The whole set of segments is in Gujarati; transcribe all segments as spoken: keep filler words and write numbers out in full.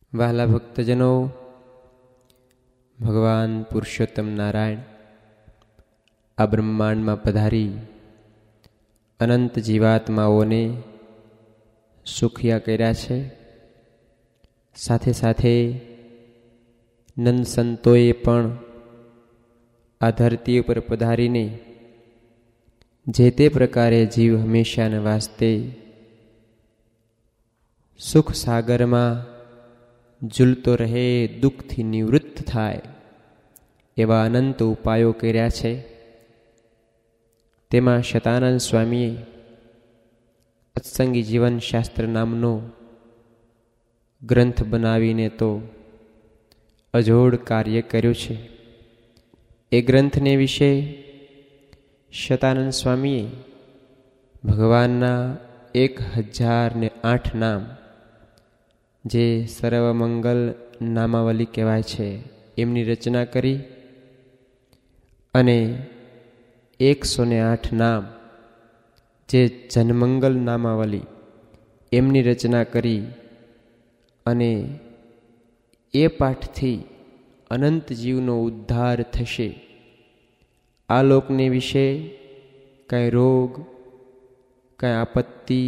વહાલા ભક્તજનો, ભગવાન પુરુષોત્તમ નારાયણ આ બ્રહ્માંડમાં પધારી અનંત જીવાત્માઓને સુખિયા કર્યા છે. સાથે સાથે નંદ સંતોએ પણ આ ધરતી ઉપર પધારીને જે તે પ્રકારે જીવ હંમેશાને વાસ્તે સુખ સાગરમાં ઝૂલતો રહે, દુઃખથી નિવૃત્ત થાય એવા અનંત ઉપાયો કર્યા છે. તેમાં શતાનંદ સ્વામીએ સત્સંગી જીવનશાસ્ત્ર નામનો ગ્રંથ બનાવીને તો અજોડ કાર્ય કર્યું છે. એ ગ્રંથને વિશે શતાનંદ સ્વામીએ ભગવાનના એક હજાર ને આઠ નામ, જે સર્વમંગલ નામાવલી કહેવાય છે, એમની રચના કરી અને એકસો ને આઠ નામ, જે જનમંગલ નામાવલી, એમની રચના કરી અને એ પાઠથી અનંત જીવનો ઉદ્ધાર થશે. આ લોકને વિશે કાંઈ રોગ, કાંઈ આપત્તિ,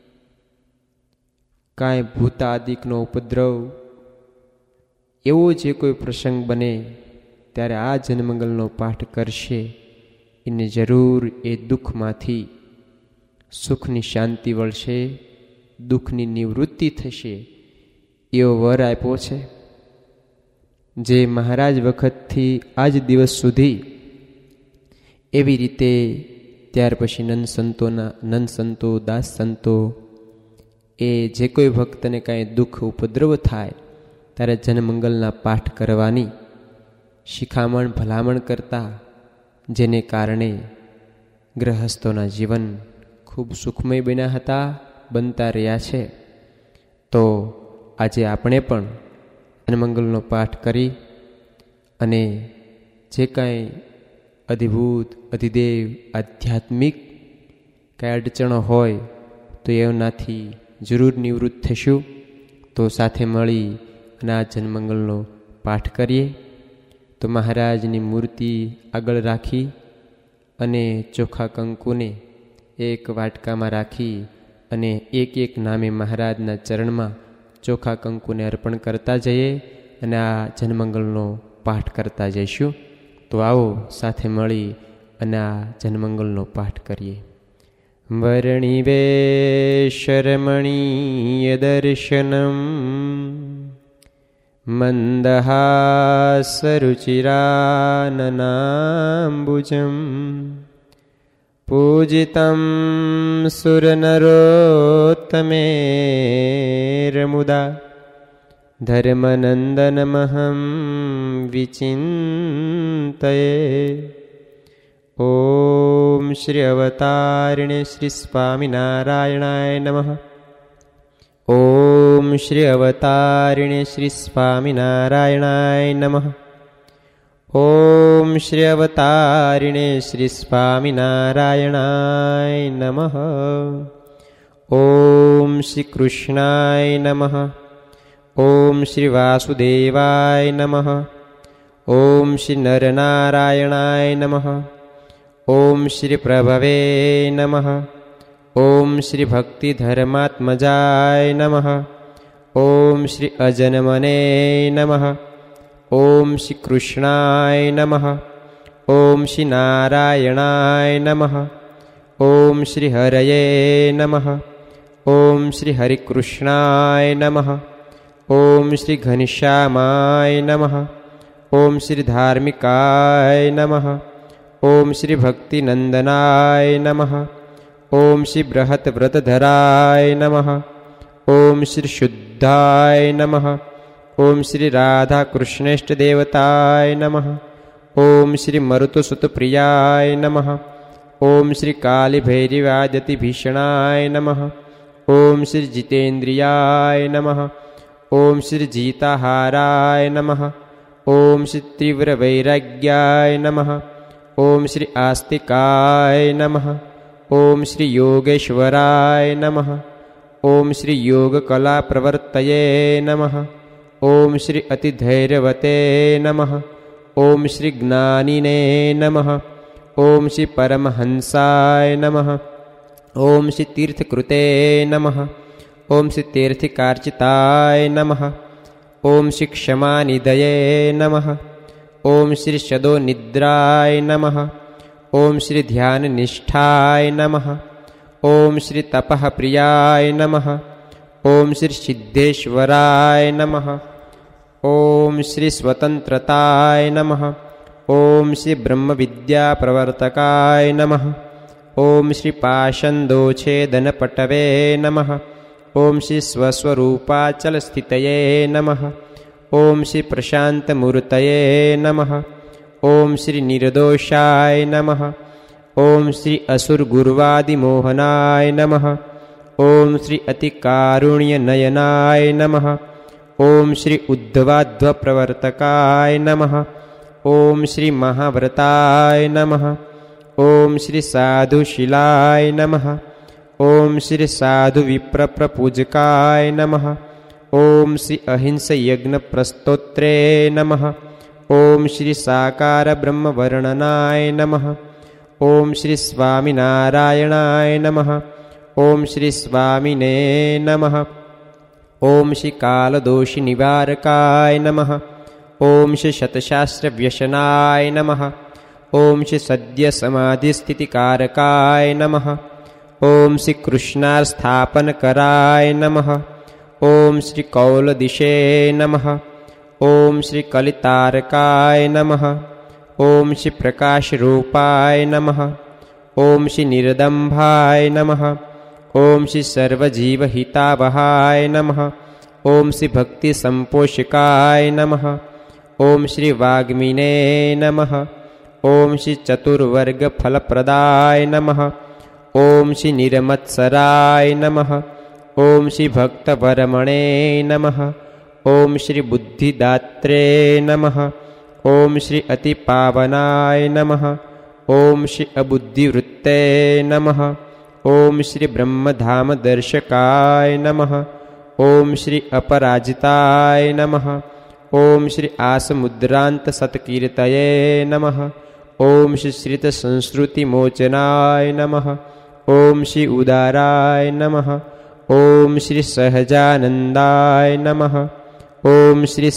કાંઈ ભૂતાદિકનો ઉપદ્રવ, એવો જે કોઈ પ્રસંગ બને ત્યારે આ જનમંગલનો પાઠ કરશે એને જરૂર એ દુઃખમાંથી સુખની શાંતિ વળશે, દુઃખની નિવૃત્તિ થશે એવો વર આપ્યો છે. જે મહારાજ વખતથી આજ દિવસ સુધી એવી રીતે ત્યાર પછી નંદ સંતોના નંદ સંતો દાસ સંતો એ જે કોઈ ભક્તને કાંઈ દુઃખ ઉપદ્રવ થાય ત્યારે જનમંગલના પાઠ કરવાની શિખામણ ભલામણ કરતા, જેને કારણે ગ્રહસ્થોના જીવન ખૂબ સુખમય બન્યા હતા, બનતા રહ્યા છે. તો આજે આપણે પણ જનમંગલનો પાઠ કરી અને જે કાંઈ અધિભૂત, અધિદેવ, આધ્યાત્મિક કાંઈ અડચણો હોય તો એનાથી જરૂર નિવૃત્ત થશું. તો સાથે મળી અને આ જનમંગલનો પાઠ કરીએ. તો મહારાજની મૂર્તિ આગળ રાખી અને ચોખા કંકુને એક વાટકામાં રાખી અને એક એક નામે મહારાજના ચરણમાં ચોખા કંકુને અર્પણ કરતા જઈએ અને આ જનમંગલનો પાઠ કરતા જઈશું. તો આવો સાથે મળી અને આ જનમંગલનો પાઠ કરીએ. વર્ણિવે શરમણીય દર્શનમ મંદહાસરુચિરાનનાંબુજમ પૂજિતમ સુરનરોત્તમેર્મુદા ધર્મનંદનમહં વિચિંતયે. ઓમ શ્રી અવતારિણે શ્રી સ્વામિનારાયણાય નમઃ. ઓમ શ્રી અવતારિણે શ્રી સ્વામિનારાયણાય નમઃ. ઓમ શ્રી અવતારિણે શ્રી સ્વામિનારાયણાય નમઃ. ઓમ શ્રી કૃષ્ણાય નમઃ. ઓમ શ્રી વાસુદેવાય નમઃ. ઓમ શ્રી નરનારાયણાય નમઃ. ઓમ શ્રી પ્રભવે નમઃ. ઓમ શ્રી ભક્તિધર્માત્મજાય નમઃ. ઓમ શ્રી અજન્મને નમઃ. ઓમ શ્રી કૃષ્ણાય નમઃ. ઓમ શ્રી નારાયણાય નમઃ. ઓમ શ્રી હરયે નમઃ. ઓમ શ્રી હરિકૃષ્ણાય નમઃ. ઓમ શ્રી ઘનશ્યામાય નમઃ. ઓમ શ્રી ધાર્મિકાય નમઃ. ઓમ શ્રી ભક્તિનંદનાય નમઃ. ઓમ શ્રી બૃહત્વ્રતધરાય નમઃ. ઓમ શ્રી શુદ્ધાય નમઃ. ઓમ શ્રી રાધાકૃષ્ણેષ્ટદેવતાય નમઃ. ઓમ શ્રી મરુતસુતપ્રિયાય નમઃ. ઓમ શ્રી કાલિભૈરવાદતિભીષણાય નમઃ. ઓમ શ્રી જીતેન્દ્રિયાય નમઃ. ઓમ શ્રી જીતાહારાય નમઃ. ઓમ શ્રી તીવ્રવૈરાગ્યાય નમઃ. ઓમ શ્રી આસ્તિકાય નમઃ. ઓમ શ્રી યોગેશ્વરાય નમઃ. ઓમ શ્રી યોગકલાપ્રવર્તયે નમઃ. ઓમ શ્રી અતિધૈર્યવતે નમઃ. ઓમ શ્રી જ્ઞાનીને નમઃ. ઓમ શ્રી પરમહંસાય નમઃ. ઓમ શ્રી તીર્થકૃતે નમઃ. ઓમ શ્રી તીર્થિકાર્ચિતાય નમઃ. ઓમ શ્રી ક્ષમાનિધયે નમઃ. ઓમ શ્રી શદોનિદ્રાય નમઃ. ઓમ શ્રી ધ્યાનનિષ્ઠાય નમઃ. ઓમ શ્રી તપઃપ્રિયાય નમઃ. ઓમ શ્રી સિદ્ધેશ્વરાય નમઃ. ઓમ શ્રી સ્વતંત્રતાય નમઃ. ઓમ શ્રી બ્રહ્મવિદ્યાપ્રવર્તકાય નમઃ. ઓમ શ્રી પાષંદોછેદનપટવે નમઃ. ઓમ શ્રી સ્વસ્વરૂપાચલસ્થિતયે નમઃ. ઓમ શ્રી પ્રશાંતમૂર્તયે નમઃ. ઓમ શ્રી નિર્દોષાય નમઃ. ઓમ શ્રી અસુરગુર્વાદિમોહનાય નમઃ. ઓમ શ્રી અતિકારુણ્યનયનાય નમઃ. ઓમ શ્રી ઉદ્ધવાધ્વપ્રવર્તકાય નમઃ. ઓમ શ્રી મહાવ્રતાય નમઃ. ઓમ શ્રી સાધુશીલાય નમઃ. ઓમ શ્રી સાધુ વિપ્રપ્રપૂજકાય નમઃ. ઓમ શ્રી અહિંસયજ્ઞપ્રસ્તોત્રે નમઃ. ઓમ શ્રી સાકાર બ્રહ્મવર્ણનાય નમઃ. ઓમ શ્રી સ્વામિનારાયણાય નમઃ. ઓમ શ્રી સ્વામિને નમઃ. ઓમ શ્રી કાલદોષી નિવારકાય નમઃ. ઓમ શ્રી શતશાસ્ત્રવ્યસનાય નમઃ. ઓમ શ્રી સદ્ય સમાધિસ્થિતિકારકાય નમઃ. ઓમ શ્રી કૃષ્ણાસ્થાપનકરાય નમઃ. ઓમ શ્રી કૌલદિશે નમઃ. ઓમ શ્રી કલિતારકાય નમઃ. ઓમ શ્રી પ્રકાશરૂપાય નમઃ. ઓમ શ્રી નિરદંભાય નમઃ. ઓમ શ્રી સર્વજીવહિતાવહાય નમઃ. ઓમ શ્રી ભક્તિસંપોષકાય નમઃ. ઓમ શ્રી વાગ્મીને નમઃ. ઓમ શ્રી ચતુર્વર્ગફલપ્રદાય નમઃ. ઓમ શ્રી નિરમત્સરાય નમઃ. ઓમ શ્રી ભક્તવરમણે નમઃ. ઓમ શ્રી બુદ્ધિદાત્રે નમઃ. ઓમ શ્રી અતિપાવનાય નમઃ. ઓમ શ્રી અબુદ્ધિવૃત્તે નમઃ. ઓમ શ્રી બ્રહ્મધામદર્શકાય નમઃ. ઓમ શ્રી અપરાજિતાય નમઃ. ઓમ શ્રી આસમુદ્રાંતસત્કીર્તયે નમઃ. ઓમ શ્રી શ્રિતસંસ્કૃતિમોચનાય નમઃ. ઓમ શ્રી ઉદારાય નમઃ. ઓમ શ્રી સહજાનંદાય નમઃ. ઓમ શ્રી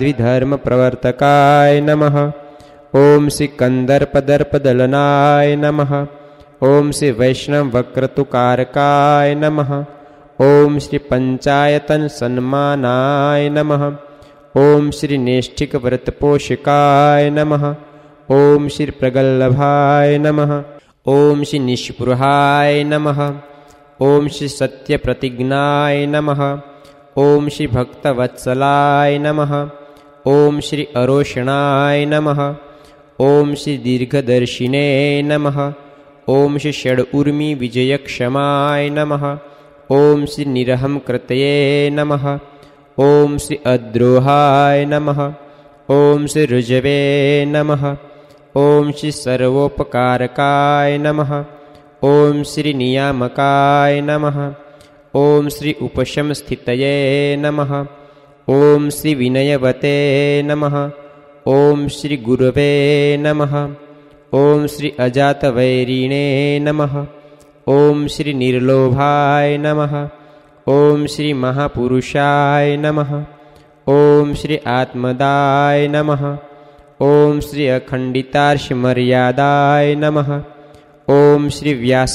સાધ્વીધર્મપ્રવર્તકાય નમઃ. ઓમ શ્રી કંદર્પદર્પદલનાય નમઃ. ઓમ શ્રી વૈષ્ણવક્રતુકારકાય નમઃ. ઓમ શ્રી પંચાયતન સન્માનાય નમઃ. ઓમ શ્રી નૈષ્ઠિકવ્રતપોષકાય નમઃ. ઓમ શ્રી પ્રગલ્લભાય નમઃ. ઓમ શ્રી નિષ્પૃહાય નમઃ. ઓમ શ્રી સત્યપ્રતિજ્ઞાય નમઃ. ઓમ શ્રી ભક્તવત્સલાય નમઃ. ઓમ શ્રી અરોષણાય નમઃ. ઓમ શ્રી દીર્ઘદર્શિને નમઃ. ઓમ શ્રી ષડઊર્મિ વિજયક્ષમાય નમઃ. ઓમ શ્રી નિરહંકૃતયે નમઃ. ઓમ શ્રી અદ્રોહાય નમઃ. ઓમ શ્રી ઋજવે નમઃ. ઓમ શ્રી સર્વોપકારકાય નમઃ. ઓમ શ્રી નિયામકાય નમઃ. ઓમ શ્રી ઉપશમસ્થિતયે નમઃ. ઓમ શ્રી વિનયવતે નમઃ. ઓમ શ્રી ગુરવે નમઃ. ઓમ શ્રી અજાતવૈરીણે નમઃ. ઓમ શ્રી નિર્લોભાય નમઃ. ઓમ શ્રી મહાપુરુષાય નમઃ. ઓમ શ્રી આત્મદાય નમઃ. ઓમ શ્રી અખંડિતાર્ષમર્યાદાય નમઃ. ઓમ શ્રી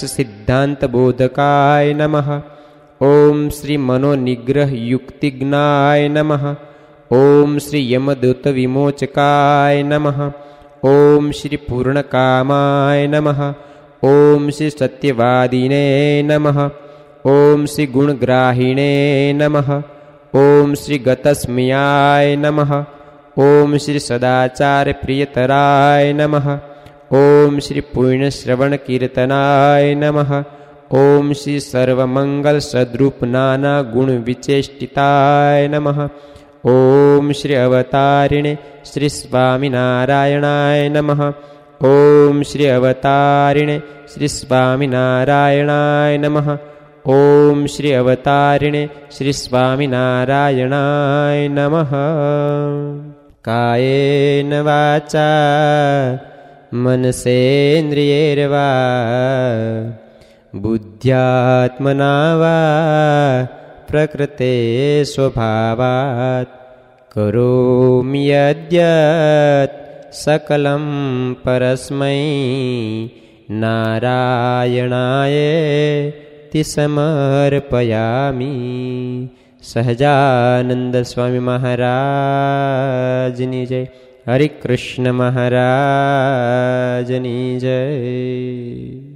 વ્યાસસિદ્ધાંતબોધકાય નમઃ. ઓમ શ્રી મનોનિગ્રહયુક્તિજ્ઞાય નમઃ. ઓમ શ્રી યમદૂતવિમોચકાય નમઃ. ઓમ શ્રી પૂર્ણકામાય નમઃ. ઓમ શ્રી સત્યવાદિને નમઃ. ઓમ શ્રી ગુણગ્રાહિણે નમઃ. ઓમ શ્રી ગતસ્મયાય નમઃ. ઓમ શ્રી સદાચારપ્રિયતરાય નમઃ. ઓમ શ્રી પુણ્યશ્રવણકીર્તનાય નમઃ. ઓમ શ્રી સર્વમંગલસદ્રૂપનાના ગુણવિચેષ્ટિતાય નમઃ. ઓમ શ્રી અવતારિણે શ્રી સ્વામિનારાયણાય નમઃ. ઓમ શ્રી અવતારિણે શ્રી સ્વામિનારાયણાય નમઃ. ઓમ શ્રી અવતારિણે શ્રી સ્વામિનારાયણાય નમઃ. કાયેન વાચા મનસેન્દ્રિયૈર્વા બુદ્ધ્યાત્મના વા પ્રકૃતે સ્વભાવાત કરોમિ યદ્યત સકલં પરસ્મૈ નારાયણાયેતિ સમર્પયામિ. સહજાનંદ સ્વામી મહારાજની જય. હરિ કૃષ્ણ મહારાજની જય.